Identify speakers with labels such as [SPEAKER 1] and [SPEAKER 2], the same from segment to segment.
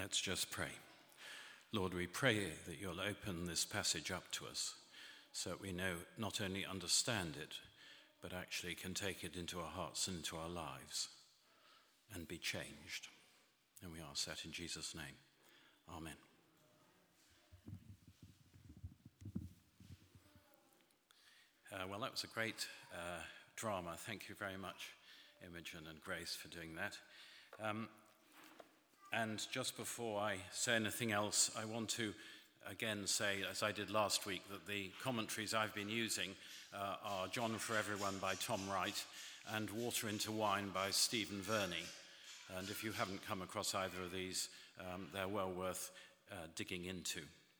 [SPEAKER 1] Let's just pray. Lord, we pray that you'll open this passage up to us so that we know not only understand it, but actually can take it into our hearts and into our lives and be changed. And we ask that in Jesus' name. Amen. Well, that was a great drama. Thank you very much, Imogen and Grace, for doing that. And just before I say anything else, I want to again say, as I did last week, that the commentaries I've been using are John for Everyone by Tom Wright and Water into Wine by Stephen Verney. And if you haven't come across either of these, they're well worth digging into.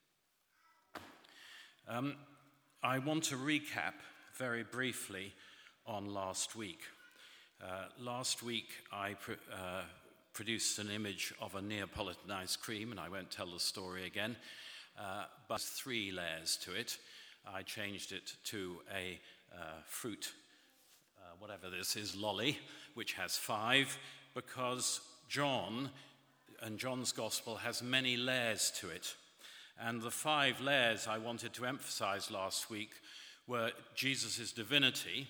[SPEAKER 1] I want to recap very briefly on last week. Last week I produced an image of a Neapolitan ice cream, and I won't tell the story again, but 3 layers to it. I changed it to a fruit, whatever this is, lolly, which has 5, because John's Gospel has many layers to it. And the 5 layers I wanted to emphasize last week were Jesus' divinity.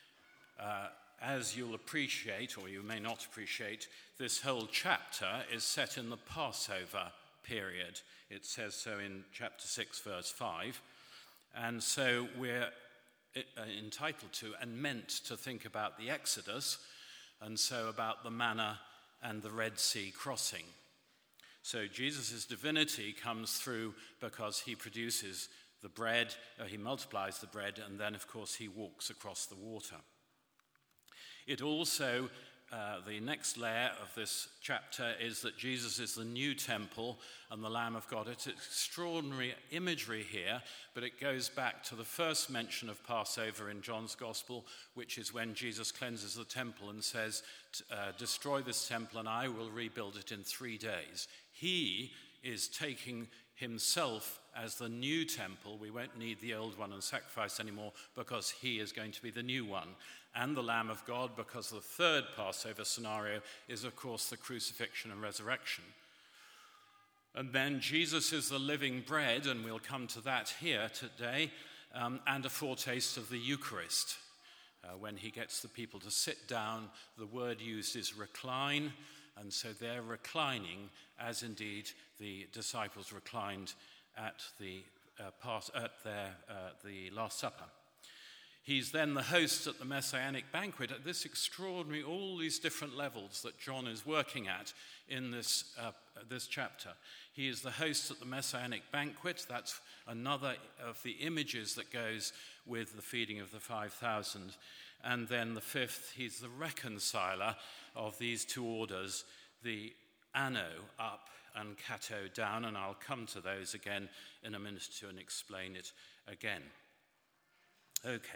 [SPEAKER 1] As you'll appreciate, or you may not appreciate, this whole chapter is set in the Passover period. It says so in chapter 6, verse 5. And so we're entitled to and meant to think about the Exodus, and so about the manna and the Red Sea crossing. So Jesus' divinity comes through because he produces the bread, he multiplies the bread, and then, of course, he walks across the water. It also, the next layer of this chapter is that Jesus is the new temple and the Lamb of God. It's extraordinary imagery here, but it goes back to the first mention of Passover in John's Gospel, which is when Jesus cleanses the temple and says, destroy this temple and I will rebuild it in 3 days. He is taking himself as the new temple. We won't need the old one and sacrifice anymore because he is going to be the new one. And the Lamb of God, because the third Passover scenario is, of course, the crucifixion and resurrection. And then Jesus is the living bread, and we'll come to that here today, and a foretaste of the Eucharist. When he gets the people to sit down, the word used is recline, and so they're reclining, as indeed the disciples reclined at the Last Supper. He's then the host at the Messianic banquet at this extraordinary, all these different levels that John is working at in this chapter. He is the host at the Messianic banquet. That's another of the images that goes with the feeding of the 5,000. And then the 5th, he's the reconciler of these 2 orders, the Anno up and Kato down, and I'll come to those again in a minute to and explain it again. Okay.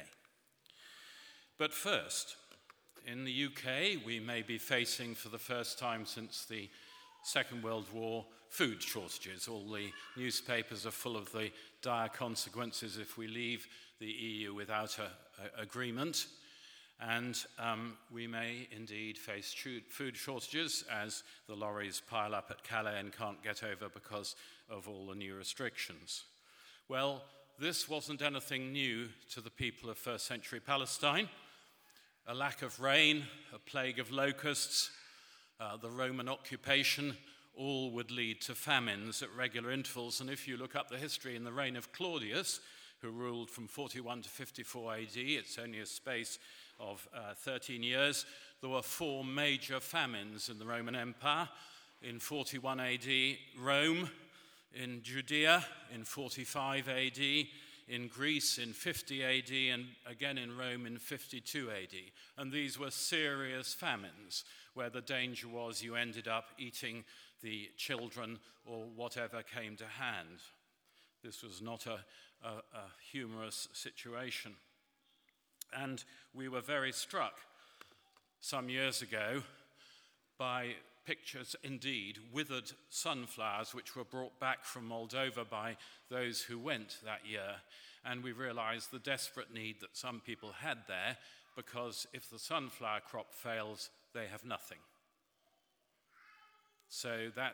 [SPEAKER 1] But first, in the UK, we may be facing for the first time since the Second World War food shortages. All the newspapers are full of the dire consequences if we leave the EU without an agreement. And we may indeed face food shortages as the lorries pile up at Calais and can't get over because of all the new restrictions. Well, this wasn't anything new to the people of first century Palestine. A lack of rain, a plague of locusts, the Roman occupation, all would lead to famines at regular intervals. And if you look up the history in the reign of Claudius, who ruled from 41 to 54 AD, it's only a space of 13 years, there were 4 major famines in the Roman Empire. In 41 AD, Rome, in Judea in 45 AD, in Greece in 50 AD, and again in Rome in 52 AD. And these were serious famines where the danger was you ended up eating the children or whatever came to hand. This was not a humorous situation. And we were very struck some years ago by pictures, indeed, withered sunflowers which were brought back from Moldova by those who went that year. And we realized the desperate need that some people had there, because if the sunflower crop fails, they have nothing. So that's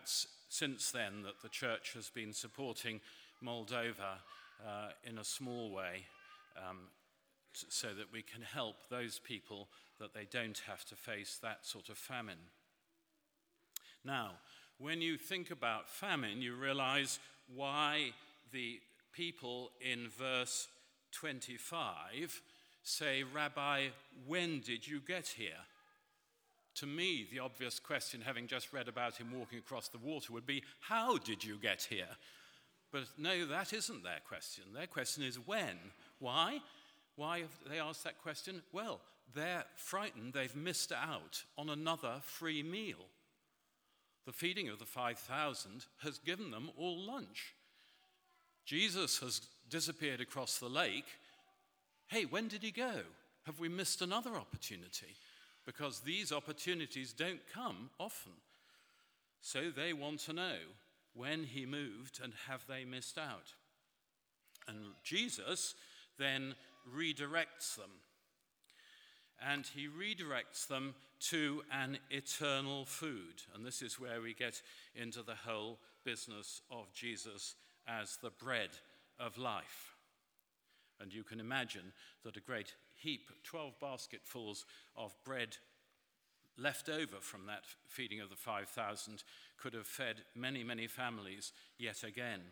[SPEAKER 1] since then that the church has been supporting Moldova in a small way so that we can help those people that they don't have to face that sort of famine. Now, when you think about famine, you realize why the people in verse 25 say, "Rabbi, when did you get here?" To me, the obvious question, having just read about him walking across the water, would be, how did you get here? But no, that isn't their question. Their question is when. Why? Why have they asked that question? Well, they're frightened they've missed out on another free meal. The feeding of the 5,000 has given them all lunch. Jesus has disappeared across the lake. Hey, when did he go? Have we missed another opportunity? Because these opportunities don't come often. So they want to know when he moved and have they missed out. And Jesus then redirects them. And he redirects them to an eternal food. And this is where we get into the whole business of Jesus as the bread of life. And you can imagine that a great heap, 12 basketfuls of bread left over from that feeding of the 5,000 could have fed many, many families yet again.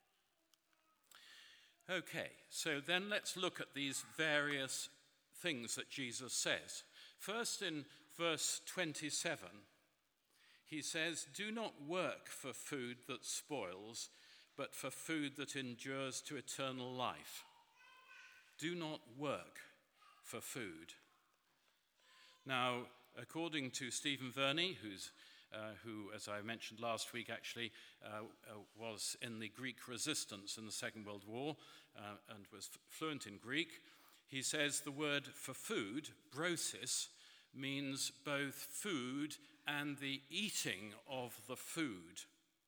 [SPEAKER 1] Okay, so then let's look at these various things that Jesus says. First, in verse 27, he says, "Do not work for food that spoils, but for food that endures to eternal life." Do not work for food. Now, according to Stephen Verney, who, as I mentioned last week, actually was in the Greek resistance in the Second World War and was fluent in Greek, he says the word for food, brosis, means both food and the eating of the food.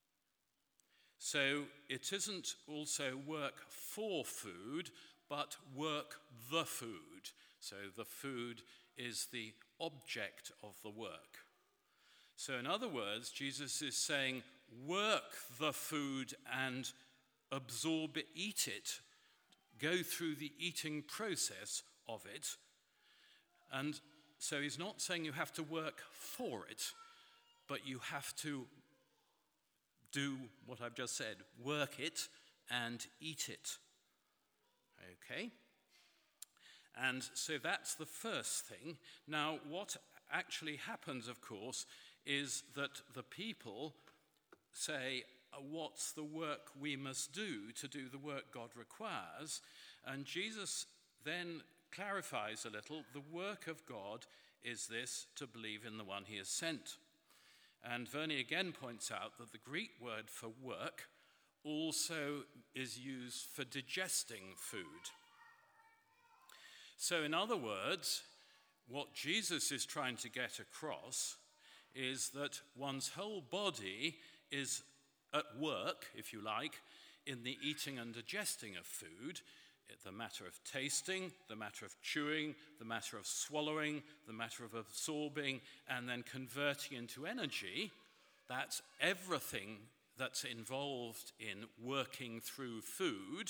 [SPEAKER 1] So it isn't also work for food, but work the food. So the food is the object of the work. So in other words, Jesus is saying, work the food and absorb it, eat it, go through the eating process of it. And so he's not saying you have to work for it, but you have to do what I've just said, work it and eat it. Okay? And so that's the first thing. Now, what actually happens, of course, is that the people say, what's the work we must do to do the work God requires? And Jesus then clarifies a little, the work of God is this, to believe in the one he has sent. And Verney again points out that the Greek word for work also is used for digesting food. So in other words, what Jesus is trying to get across is that one's whole body is at work, if you like, in the eating and digesting of food, the matter of tasting, the matter of chewing, the matter of swallowing, the matter of absorbing, and then converting into energy. That's everything that's involved in working through food.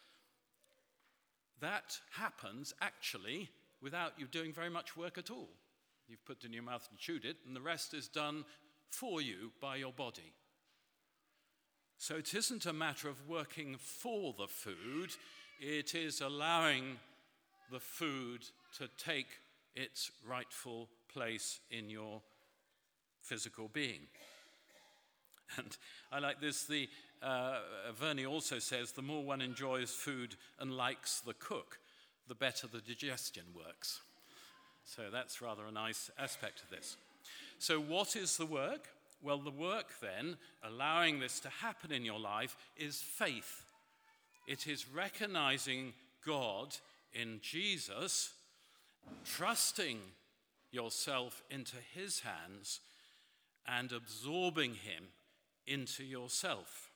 [SPEAKER 1] That happens actually without you doing very much work at all. You've put it in your mouth and chewed it, and the rest is done for you by your body. So it isn't a matter of working for the food, it is allowing the food to take its rightful place in your physical being. And I like this, Verney also says, the more one enjoys food and likes the cook, the better the digestion works. So that's rather a nice aspect of this. So what is the work? Well, the work then, allowing this to happen in your life, is faith. It is recognizing God in Jesus, trusting yourself into his hands, and absorbing him into yourself.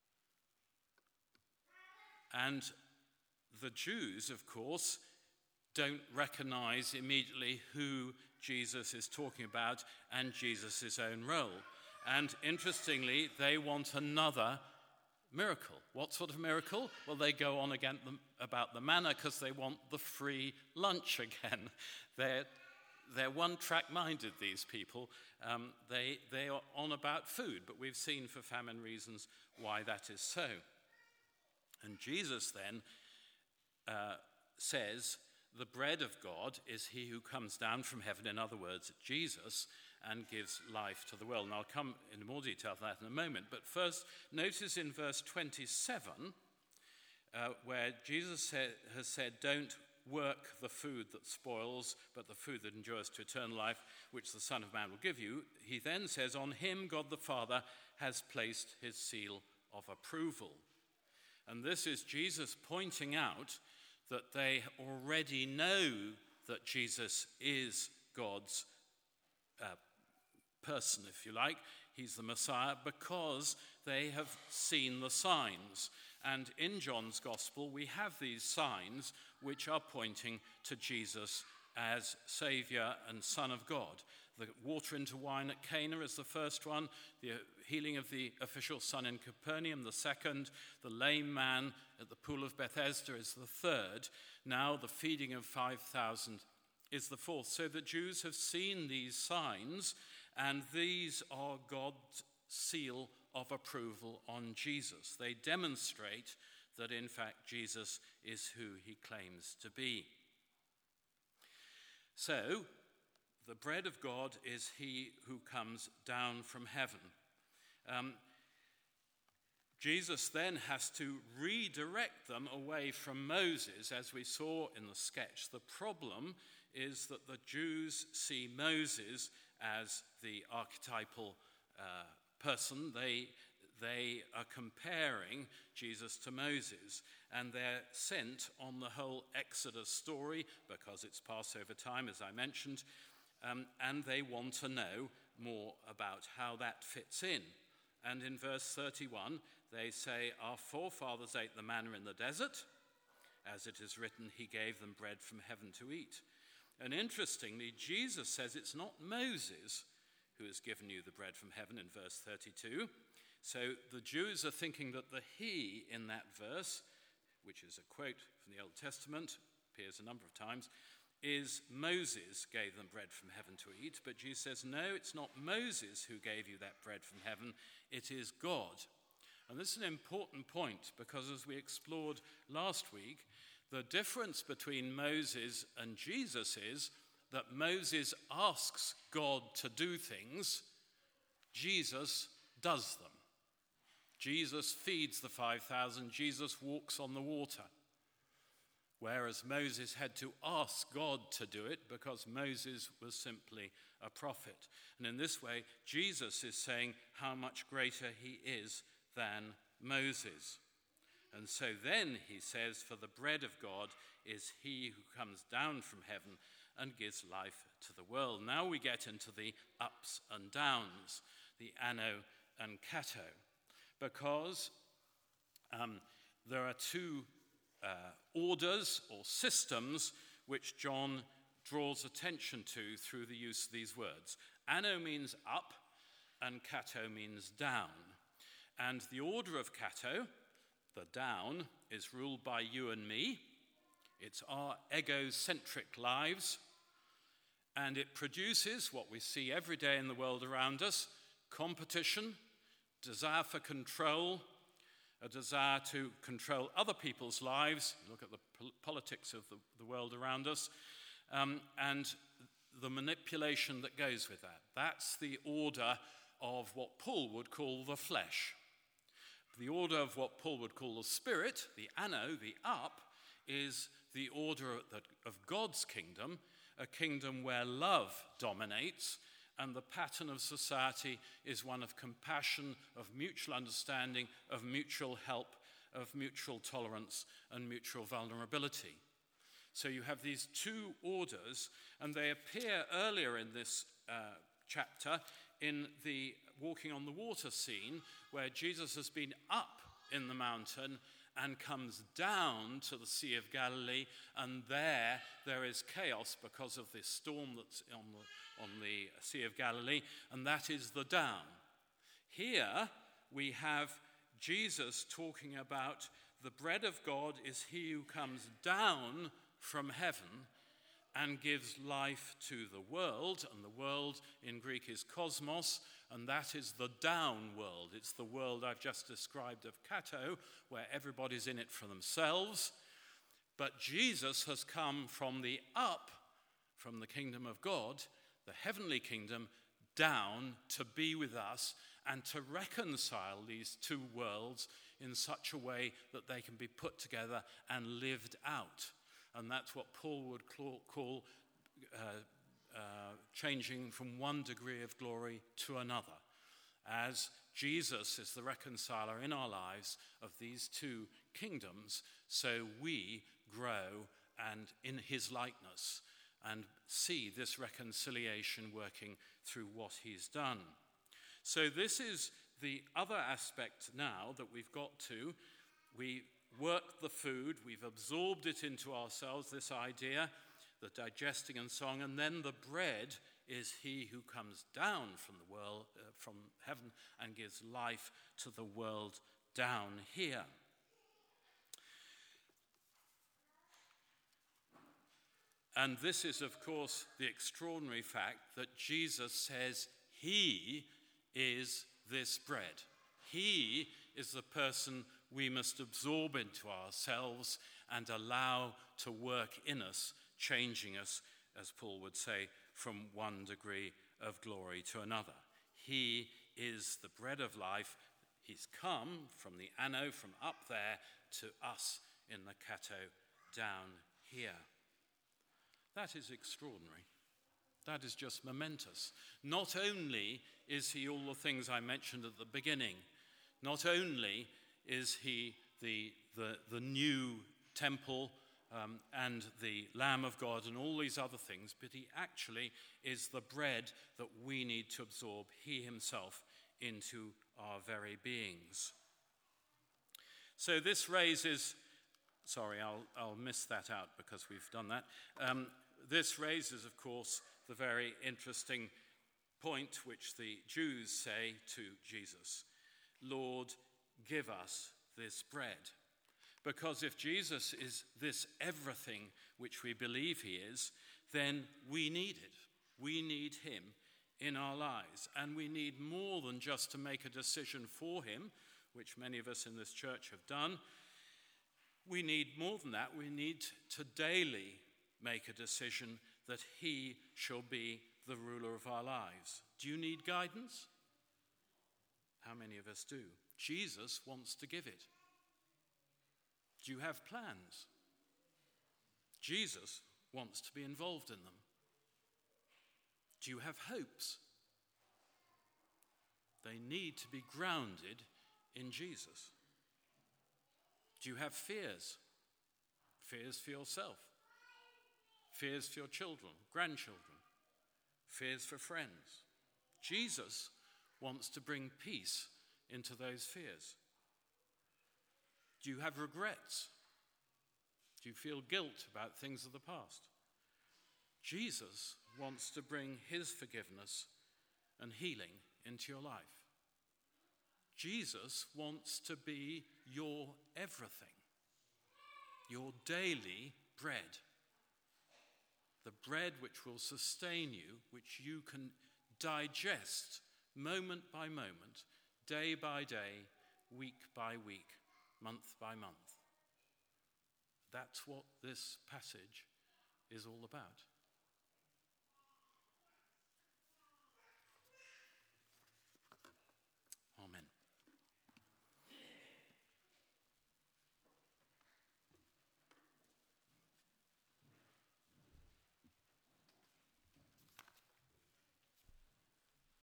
[SPEAKER 1] And the Jews, of course, don't recognize immediately who Jesus is talking about and Jesus' own role. And interestingly, they want another miracle. What sort of miracle? Well, they go on again about the manna because they want the free lunch again. They're one-track minded, these people. They are on about food, but we've seen for famine reasons why that is so. And Jesus then says, the bread of God is he who comes down from heaven, in other words, Jesus, and gives life to the world. And I'll come in more detail to that in a moment. But first, notice in verse 27, where Jesus has said, don't work the food that spoils, but the food that endures to eternal life, which the Son of Man will give you. He then says, on him God the Father has placed his seal of approval. And this is Jesus pointing out that they already know that Jesus is God's person, if you like. He's the Messiah because they have seen the signs. And in John's Gospel, we have these signs which are pointing to Jesus as Saviour and Son of God. The water into wine at Cana is the first one, the healing of the official son in Capernaum, the second, the lame man at the pool of Bethesda is the third, now the feeding of 5,000 is the fourth. So the Jews have seen these signs, and these are God's seal of approval on Jesus. They demonstrate that in fact Jesus is who he claims to be. So, the bread of God is he who comes down from heaven. Jesus then has to redirect them away from Moses, as we saw in the sketch. The problem is that the Jews see Moses as the archetypal person. They are comparing Jesus to Moses, and they're sent on the whole Exodus story because it's Passover time, as I mentioned, and they want to know more about how that fits in. And in verse 31, they say, our forefathers ate the manna in the desert. As it is written, he gave them bread from heaven to eat. And interestingly, Jesus says it's not Moses who has given you the bread from heaven in verse 32. So the Jews are thinking that the he in that verse, which is a quote from the Old Testament, appears a number of times, is Moses gave them bread from heaven to eat. But Jesus says, no, it's not Moses who gave you that bread from heaven, it is God. And this is an important point because as we explored last week, the difference between Moses and Jesus is that Moses asks God to do things, Jesus does them. Jesus feeds the 5,000, Jesus walks on the water. Whereas Moses had to ask God to do it because Moses was simply a prophet. And in this way, Jesus is saying how much greater he is than Moses. And so then he says, for the bread of God is he who comes down from heaven and gives life to the world. Now we get into the ups and downs, the anno and kato, because there are two orders or systems which John draws attention to through the use of these words. Anno means up and kato means down. And the order of kato, the down, is ruled by you and me. It's our egocentric lives. And it produces what we see every day in the world around us: competition, desire for control, a desire to control other people's lives. Look at the politics of the world around us, and the manipulation that goes with that. That's the order of what Paul would call the flesh. The order of what Paul would call the spirit, the anno, the up, is the order of God's kingdom, a kingdom where love dominates, and the pattern of society is one of compassion, of mutual understanding, of mutual help, of mutual tolerance, and mutual vulnerability. So you have these two orders, and they appear earlier in this chapter in the walking on the water scene, where Jesus has been up in the mountain and comes down to the Sea of Galilee, and there is chaos because of this storm that's on the Sea of Galilee, and that is the down. Here we have Jesus talking about the bread of God is he who comes down from heaven and gives life to the world, and the world in Greek is cosmos, and that is the down world. It's the world I've just described of Kato, where everybody's in it for themselves. But Jesus has come from the up, from the kingdom of God, the heavenly kingdom, down to be with us and to reconcile these two worlds in such a way that they can be put together and lived out. And that's what Paul would call changing from one degree of glory to another, as Jesus is the reconciler in our lives of these two kingdoms, so we grow and in his likeness and see this reconciliation working through what he's done. So this is the other aspect now that we've got to. We work the food, we've absorbed it into ourselves, this idea, the digesting and so on, and then the bread is he who comes down from the world, from heaven, and gives life to the world down here. And this is, of course, the extraordinary fact that Jesus says he is this bread. He is the person we must absorb into ourselves and allow to work in us, changing us, as Paul would say, from one degree of glory to another. He is the bread of life. He's come from the Ano, from up there, to us in the Kato down here. That is extraordinary. That is just momentous. Not only is he all the things I mentioned at the beginning, not only is he the new temple and the Lamb of God and all these other things, but he actually is the bread that we need to absorb, he himself, into our very beings. So this raises, sorry, I'll miss that out because we've done that. This raises, of course, the very interesting point which the Jews say to Jesus: Lord, give us this bread. Because if Jesus is this everything which we believe he is, then we need it. We need him in our lives. And we need more than just to make a decision for him, which many of us in this church have done. We need more than that. We need to daily make a decision that he shall be the ruler of our lives. Do you need guidance? How many of us do? Jesus wants to give it. Do you have plans? Jesus wants to be involved in them. Do you have hopes? They need to be grounded in Jesus. Do you have fears? Fears for yourself. Fears for your children, grandchildren. Fears for friends. Jesus wants to bring peace into those fears. Do you have regrets? Do you feel guilt about things of the past? Jesus wants to bring his forgiveness and healing into your life. Jesus wants to be your everything, your daily bread, the bread which will sustain you, which you can digest moment by moment, day by day, week by week, month by month. That's what this passage is all about.